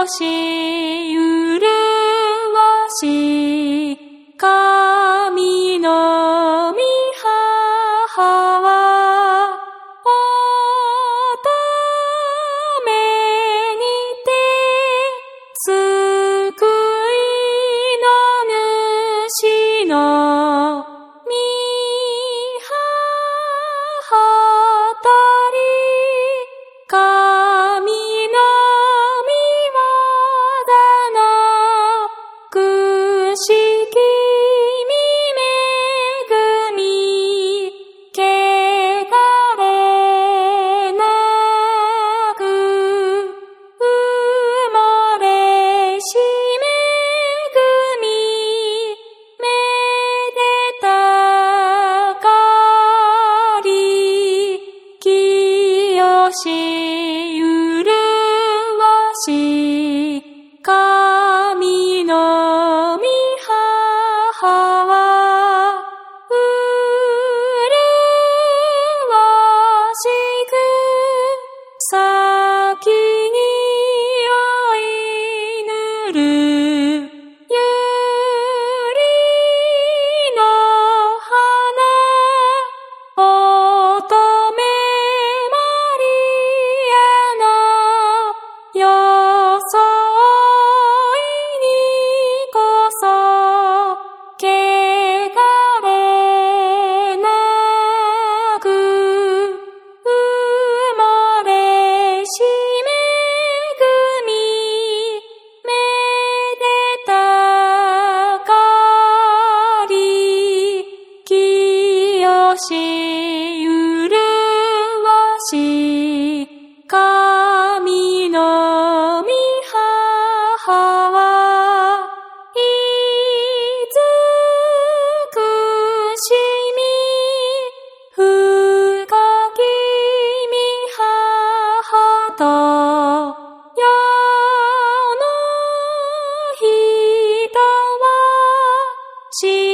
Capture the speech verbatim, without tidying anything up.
よしゆるわし神の御母は乙女にて救いの主の御母たり神の御業のくしきみ恵みけがれなく埋もれし恵みめでたかりきよしゆるわし神の御母はうるわしく先においぬるゆりの花乙女マリアのよそいにこそけがれなく埋もれし恵みめでたかりきよしゆるわし神の御母はいずくしみ深き御母と世の人は知